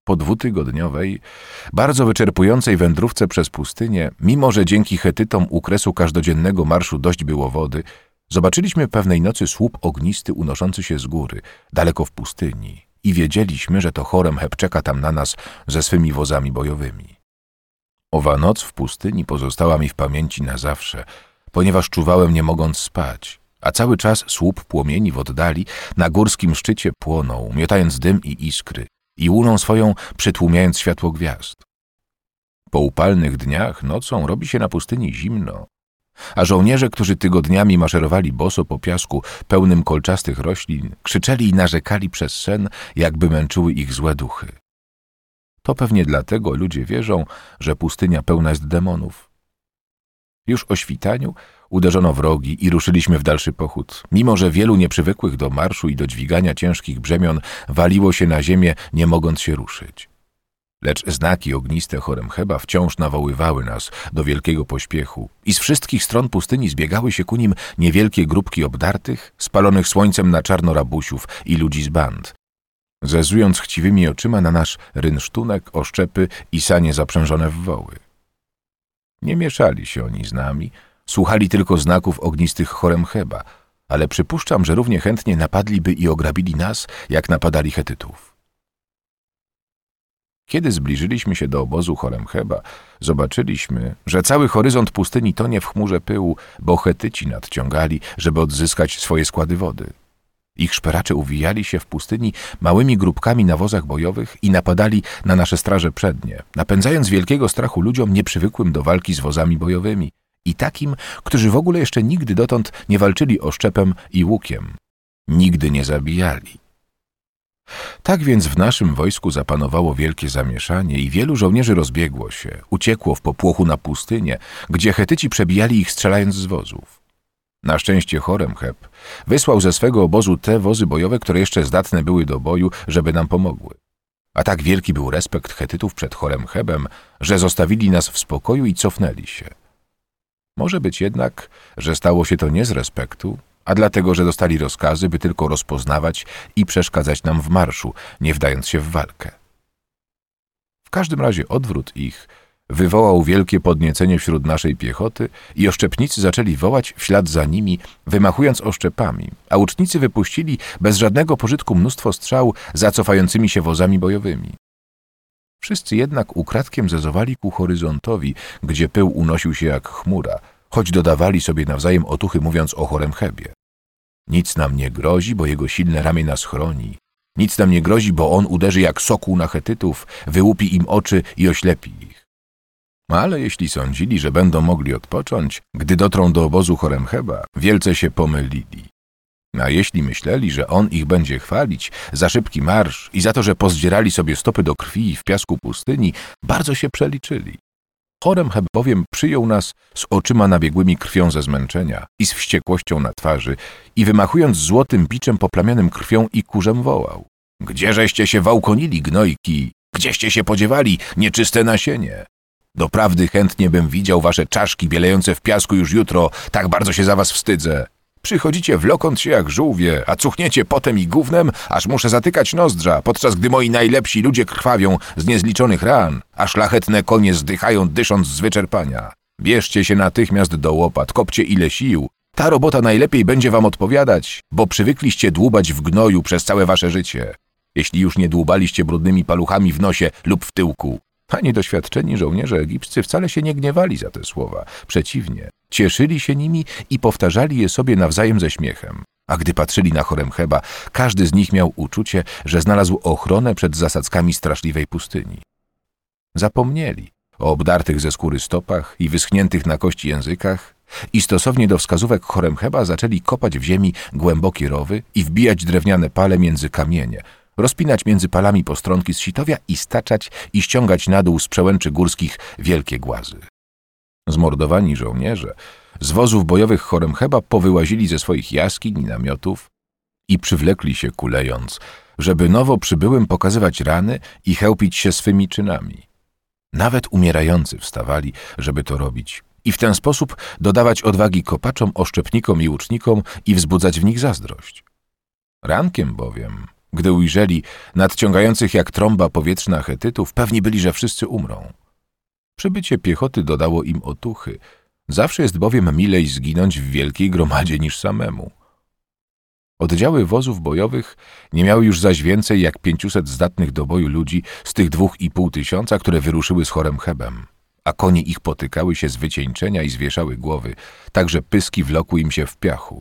Po 2-tygodniowej, bardzo wyczerpującej wędrówce przez pustynię, mimo że dzięki Chetytom u kresu każdodziennego marszu dość było wody, zobaczyliśmy pewnej nocy słup ognisty unoszący się z góry, daleko w pustyni i wiedzieliśmy, że to Horemheb czeka tam na nas ze swymi wozami bojowymi. Owa noc w pustyni pozostała mi w pamięci na zawsze, ponieważ czuwałem nie mogąc spać, a cały czas słup płomieni w oddali na górskim szczycie płonął, miotając dym i iskry i łuną swoją przytłumiając światło gwiazd. Po upalnych dniach nocą robi się na pustyni zimno, a żołnierze, którzy tygodniami maszerowali boso po piasku pełnym kolczastych roślin, krzyczeli i narzekali przez sen, jakby męczyły ich złe duchy. To pewnie dlatego ludzie wierzą, że pustynia pełna jest demonów. Już o świtaniu uderzono w rogi i ruszyliśmy w dalszy pochód, mimo że wielu nieprzywykłych do marszu i do dźwigania ciężkich brzemion waliło się na ziemię, nie mogąc się ruszyć. Lecz znaki ogniste Horemheba wciąż nawoływały nas do wielkiego pośpiechu i z wszystkich stron pustyni zbiegały się ku nim niewielkie grupki obdartych, spalonych słońcem na czarno rabusiów i ludzi z band, zezując chciwymi oczyma na nasz rynsztunek, oszczepy i sanie zaprzężone w woły. Nie mieszali się oni z nami, słuchali tylko znaków ognistych Horemheba, ale przypuszczam, że równie chętnie napadliby i ograbili nas, jak napadali Chetytów. Kiedy zbliżyliśmy się do obozu Horemheba, zobaczyliśmy, że cały horyzont pustyni tonie w chmurze pyłu, bo Chetyci nadciągali, żeby odzyskać swoje składy wody. Ich szperacze uwijali się w pustyni małymi grupkami na wozach bojowych i napadali na nasze straże przednie, napędzając wielkiego strachu ludziom nieprzywykłym do walki z wozami bojowymi i takim, którzy w ogóle jeszcze nigdy dotąd nie walczyli oszczepem i łukiem. Nigdy nie zabijali. Tak więc w naszym wojsku zapanowało wielkie zamieszanie i wielu żołnierzy rozbiegło się, uciekło w popłochu na pustynię, gdzie Chetyci przebijali ich strzelając z wozów. Na szczęście Horemheb wysłał ze swego obozu te wozy bojowe, które jeszcze zdatne były do boju, żeby nam pomogły. A tak wielki był respekt Chetytów przed Horemhebem, że zostawili nas w spokoju i cofnęli się. Może być jednak, że stało się to nie z respektu, a dlatego, że dostali rozkazy, by tylko rozpoznawać i przeszkadzać nam w marszu, nie wdając się w walkę. W każdym razie odwrót ich wywołał wielkie podniecenie wśród naszej piechoty i oszczepnicy zaczęli wołać w ślad za nimi, wymachując oszczepami, a łucznicy wypuścili bez żadnego pożytku mnóstwo strzał za cofającymi się wozami bojowymi. Wszyscy jednak ukradkiem zezowali ku horyzontowi, gdzie pył unosił się jak chmura, choć dodawali sobie nawzajem otuchy, mówiąc o Horemhebie. Nic nam nie grozi, bo jego silne ramię nas chroni. Nic nam nie grozi, bo on uderzy jak sokół na Chetytów, wyłupi im oczy i oślepi ich. Ale jeśli sądzili, że będą mogli odpocząć, gdy dotrą do obozu Horemheba, wielce się pomylili. A jeśli myśleli, że on ich będzie chwalić za szybki marsz i za to, że pozdzierali sobie stopy do krwi w piasku pustyni, bardzo się przeliczyli. Horemheb bowiem przyjął nas z oczyma nabiegłymi krwią ze zmęczenia i z wściekłością na twarzy i wymachując złotym biczem poplamionym krwią i kurzem wołał: „Gdzieżeście się wałkonili, gnojki? Gdzieście się podziewali, nieczyste nasienie? Doprawdy chętnie bym widział wasze czaszki bielejące w piasku już jutro, tak bardzo się za was wstydzę. Przychodzicie wlokąc się jak żółwie, a cuchniecie potem i gównem, aż muszę zatykać nozdrza, podczas gdy moi najlepsi ludzie krwawią z niezliczonych ran, a szlachetne konie zdychają, dysząc z wyczerpania. Bierzcie się natychmiast do łopat, kopcie ile sił. Ta robota najlepiej będzie wam odpowiadać, bo przywykliście dłubać w gnoju przez całe wasze życie, jeśli już nie dłubaliście brudnymi paluchami w nosie lub w tyłku”. A niedoświadczeni żołnierze egipscy wcale się nie gniewali za te słowa. Przeciwnie, cieszyli się nimi i powtarzali je sobie nawzajem ze śmiechem. A gdy patrzyli na Horemheba, każdy z nich miał uczucie, że znalazł ochronę przed zasadzkami straszliwej pustyni. Zapomnieli o obdartych ze skóry stopach i wyschniętych na kości językach i stosownie do wskazówek Horemheba zaczęli kopać w ziemi głębokie rowy i wbijać drewniane pale między kamienie, rozpinać między palami postronki z sitowia i staczać i ściągać na dół z przełęczy górskich wielkie głazy. Zmordowani żołnierze z wozów bojowych Horemheba powyłazili ze swoich jaskiń i namiotów i przywlekli się kulejąc, żeby nowo przybyłym pokazywać rany i chełpić się swymi czynami. Nawet umierający wstawali, żeby to robić i w ten sposób dodawać odwagi kopaczom, oszczepnikom i łucznikom i wzbudzać w nich zazdrość. Rankiem bowiem Gdy ujrzeli nadciągających jak trąba powietrzna Chetytów, pewni byli, że wszyscy umrą. Przybycie piechoty dodało im otuchy. Zawsze jest bowiem milej zginąć w wielkiej gromadzie niż samemu. Oddziały wozów bojowych nie miały już zaś więcej jak 500 zdatnych do boju ludzi z tych 2500, które wyruszyły z Horemhebem, a konie ich potykały się z wycieńczenia i zwieszały głowy, tak że pyski wlokły im się w piachu.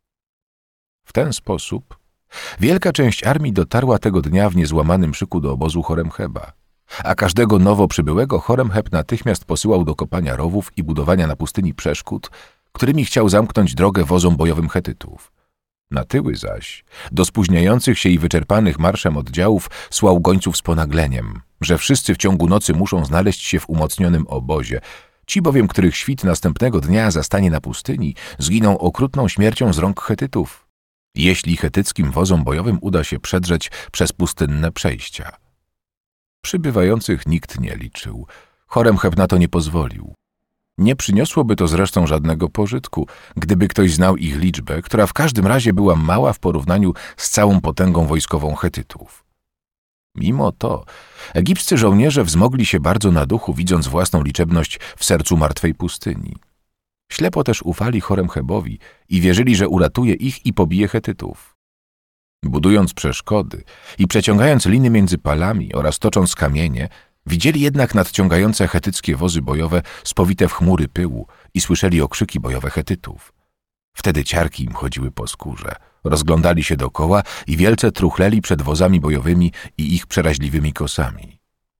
W ten sposób wielka część armii dotarła tego dnia w niezłamanym szyku do obozu Horemheba, a każdego nowo przybyłego Horemheb natychmiast posyłał do kopania rowów i budowania na pustyni przeszkód, którymi chciał zamknąć drogę wozom bojowym Chetytów. Na tyły zaś, do spóźniających się i wyczerpanych marszem oddziałów, słał gońców z ponagleniem, że wszyscy w ciągu nocy muszą znaleźć się w umocnionym obozie. Ci bowiem, których świt następnego dnia zastanie na pustyni, zginą okrutną śmiercią z rąk Chetytów, jeśli chetyckim wozom bojowym uda się przedrzeć przez pustynne przejścia. Przybywających nikt nie liczył. Horemheb na to nie pozwolił. Nie przyniosłoby to zresztą żadnego pożytku, gdyby ktoś znał ich liczbę, która w każdym razie była mała w porównaniu z całą potęgą wojskową Chetytów. Mimo to egipscy żołnierze wzmogli się bardzo na duchu, widząc własną liczebność w sercu martwej pustyni. Ślepo też ufali Horemhebowi i wierzyli, że uratuje ich i pobije Chetytów. Budując przeszkody i przeciągając liny między palami oraz tocząc kamienie, widzieli jednak nadciągające chetyckie wozy bojowe spowite w chmury pyłu i słyszeli okrzyki bojowe Chetytów. Wtedy ciarki im chodziły po skórze, rozglądali się dokoła i wielce truchleli przed wozami bojowymi i ich przeraźliwymi kosami.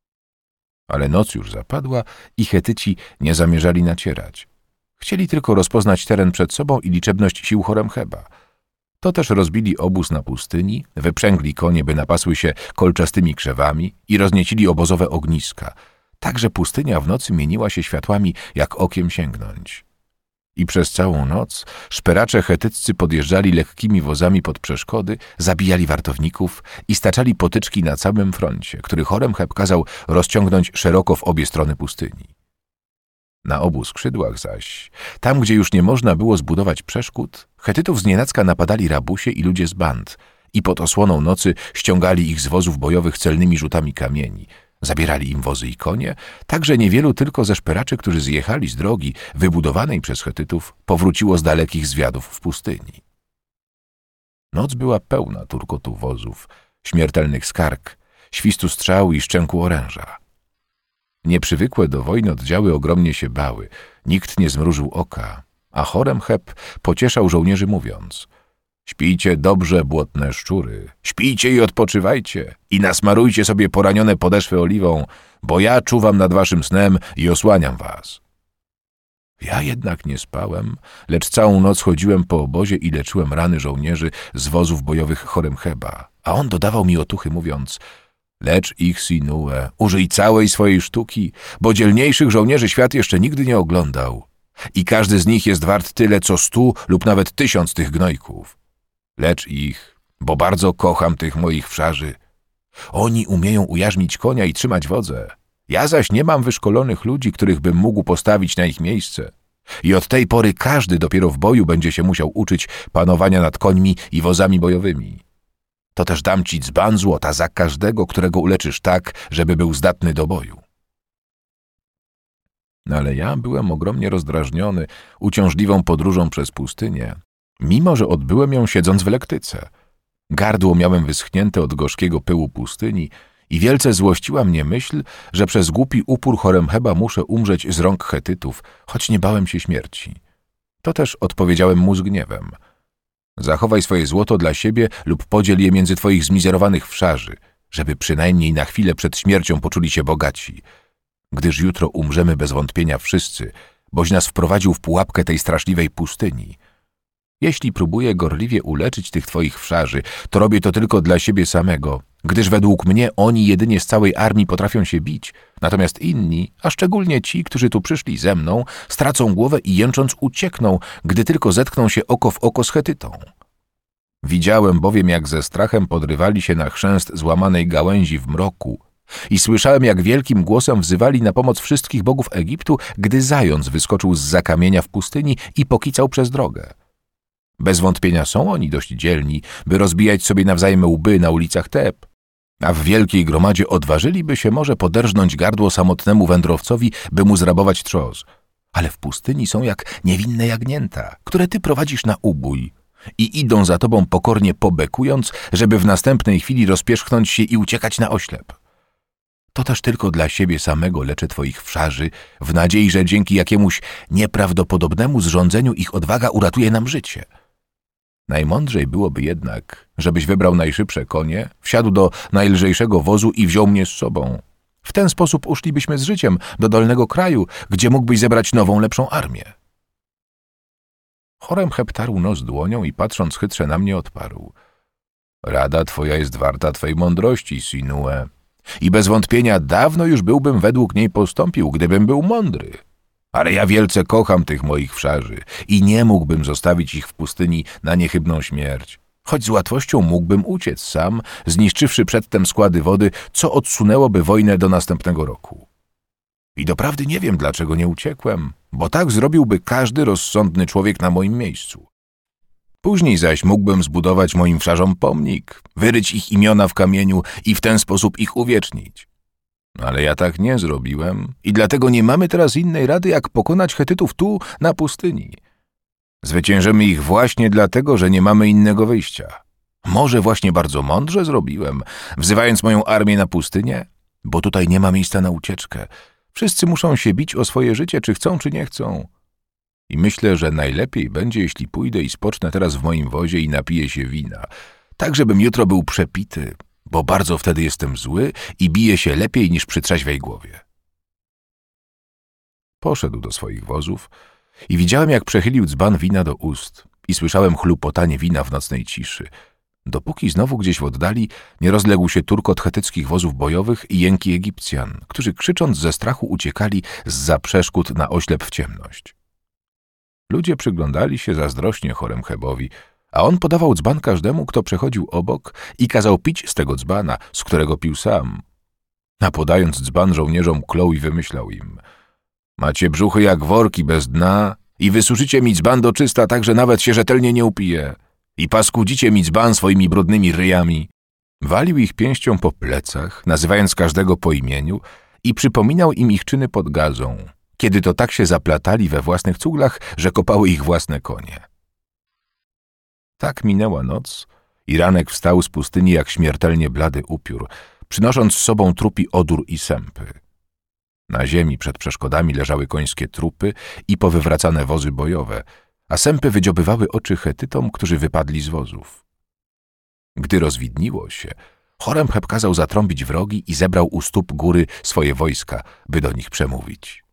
Ale noc już zapadła i Chetyci nie zamierzali nacierać. Chcieli tylko rozpoznać teren przed sobą i liczebność sił Horemheba. To też rozbili obóz na pustyni, wyprzęgli konie, by napasły się kolczastymi krzewami i rozniecili obozowe ogniska, tak że pustynia w nocy mieniła się światłami, jak okiem sięgnąć. I przez całą noc szperacze chetyccy podjeżdżali lekkimi wozami pod przeszkody, zabijali wartowników i staczali potyczki na całym froncie, który Horemheb kazał rozciągnąć szeroko w obie strony pustyni. Na obu skrzydłach zaś, tam gdzie już nie można było zbudować przeszkód, Chetytów znienacka napadali rabusie i ludzie z band i pod osłoną nocy ściągali ich z wozów bojowych celnymi rzutami kamieni. Zabierali im wozy i konie, tak że niewielu tylko ze szperaczy, którzy zjechali z drogi wybudowanej przez Chetytów, powróciło z dalekich zwiadów w pustyni. Noc była pełna turkotu wozów, śmiertelnych skarg, świstu strzał i szczęku oręża. Nieprzywykłe do wojny oddziały ogromnie się bały, nikt nie zmrużył oka, a Horemheb pocieszał żołnierzy mówiąc: śpijcie dobrze, błotne szczury, śpijcie i odpoczywajcie i nasmarujcie sobie poranione podeszwy oliwą, bo ja czuwam nad waszym snem i osłaniam was. Ja jednak nie spałem, lecz całą noc chodziłem po obozie i leczyłem rany żołnierzy z wozów bojowych Horemheba, a on dodawał mi otuchy mówiąc: lecz ich, Sinue, użyj całej swojej sztuki, bo dzielniejszych żołnierzy świat jeszcze nigdy nie oglądał i każdy z nich jest wart tyle, co 100 lub nawet 1000 tych gnojków. Lecz ich, bo bardzo kocham tych moich wszarzy. Oni umieją ujarzmić konia i trzymać wodze. Ja zaś nie mam wyszkolonych ludzi, których bym mógł postawić na ich miejsce. I od tej pory każdy dopiero w boju będzie się musiał uczyć panowania nad końmi i wozami bojowymi. To też dam ci dzban złota za każdego, którego uleczysz tak, żeby był zdatny do boju. Ale ja byłem ogromnie rozdrażniony uciążliwą podróżą przez pustynię, mimo że odbyłem ją siedząc w lektyce. Gardło miałem wyschnięte od gorzkiego pyłu pustyni i wielce złościła mnie myśl, że przez głupi upór Horemheba muszę umrzeć z rąk Chetytów, choć nie bałem się śmierci. To też odpowiedziałem mu z gniewem: zachowaj swoje złoto dla siebie lub podziel je między twoich zmizerowanych wszarzy, żeby przynajmniej na chwilę przed śmiercią poczuli się bogaci, gdyż jutro umrzemy bez wątpienia wszyscy, boś nas wprowadził w pułapkę tej straszliwej pustyni. Jeśli próbuję gorliwie uleczyć tych twoich wszarzy, to robię to tylko dla siebie samego, gdyż według mnie oni jedynie z całej armii potrafią się bić, natomiast inni, a szczególnie ci, którzy tu przyszli ze mną, stracą głowę i jęcząc uciekną, gdy tylko zetkną się oko w oko z Chetytą. Widziałem bowiem, jak ze strachem podrywali się na chrzęst złamanej gałęzi w mroku i słyszałem, jak wielkim głosem wzywali na pomoc wszystkich bogów Egiptu, gdy zając wyskoczył zza kamienia w pustyni i pokicał przez drogę. Bez wątpienia są oni dość dzielni, by rozbijać sobie nawzajem łby na ulicach Teb, a w wielkiej gromadzie odważyliby się może poderżnąć gardło samotnemu wędrowcowi, by mu zrabować trzos. Ale w pustyni są jak niewinne jagnięta, które ty prowadzisz na ubój i idą za tobą pokornie pobekując, żeby w następnej chwili rozpierzchnąć się i uciekać na oślep. To też tylko dla siebie samego leczę twoich wszarzy, w nadziei, że dzięki jakiemuś nieprawdopodobnemu zrządzeniu ich odwaga uratuje nam życie. Najmądrzej byłoby jednak, żebyś wybrał najszybsze konie, wsiadł do najlżejszego wozu i wziął mnie z sobą. W ten sposób uszlibyśmy z życiem do dolnego kraju, gdzie mógłbyś zebrać nową, lepszą armię. Horemheb tarł nos dłonią i patrząc chytrze na mnie odparł. Rada twoja jest warta twej mądrości, Sinue. I bez wątpienia dawno już byłbym według niej postąpił, gdybym był mądry. Ale ja wielce kocham tych moich wszarzy i nie mógłbym zostawić ich w pustyni na niechybną śmierć. Choć z łatwością mógłbym uciec sam, zniszczywszy przedtem składy wody, co odsunęłoby wojnę do następnego roku. I doprawdy nie wiem, dlaczego nie uciekłem, bo tak zrobiłby każdy rozsądny człowiek na moim miejscu. Później zaś mógłbym zbudować moim wszarzom pomnik, wyryć ich imiona w kamieniu i w ten sposób ich uwiecznić. Ale ja tak nie zrobiłem i dlatego nie mamy teraz innej rady, jak pokonać Chetytów tu, na pustyni. Zwyciężymy ich właśnie dlatego, że nie mamy innego wyjścia. Może właśnie bardzo mądrze zrobiłem, wzywając moją armię na pustynię, bo tutaj nie ma miejsca na ucieczkę. Wszyscy muszą się bić o swoje życie, czy chcą, czy nie chcą. I myślę, że najlepiej będzie, jeśli pójdę i spocznę teraz w moim wozie i napiję się wina, tak żebym jutro był przepity, bo bardzo wtedy jestem zły i biję się lepiej niż przy trzeźwej głowie. Poszedł do swoich wozów i widziałem, jak przechylił dzban wina do ust i słyszałem chlupotanie wina w nocnej ciszy, dopóki znowu gdzieś w oddali nie rozległ się turkot chetyckich wozów bojowych i jęki Egipcjan, którzy krzycząc ze strachu uciekali zza przeszkód na oślep w ciemność. Ludzie przyglądali się zazdrośnie Horemhebowi, a on podawał dzban każdemu, kto przechodził obok i kazał pić z tego dzbana, z którego pił sam. A podając dzban żołnierzom klął i wymyślał im: macie brzuchy jak worki bez dna i wysuszycie mi dzban do czysta, tak że nawet się rzetelnie nie upije. I paskudzicie mi dzban swoimi brudnymi ryjami. Walił ich pięścią po plecach, nazywając każdego po imieniu i przypominał im ich czyny pod gazą, kiedy to tak się zaplatali we własnych cuglach, że kopały ich własne konie. Tak minęła noc i ranek wstał z pustyni jak śmiertelnie blady upiór, przynosząc z sobą trupi odór i sępy. Na ziemi przed przeszkodami leżały końskie trupy i powywracane wozy bojowe, a sępy wydziobywały oczy Chetytom, którzy wypadli z wozów. Gdy rozwidniło się, Horemheb kazał zatrąbić wrogi i zebrał u stóp góry swoje wojska, by do nich przemówić.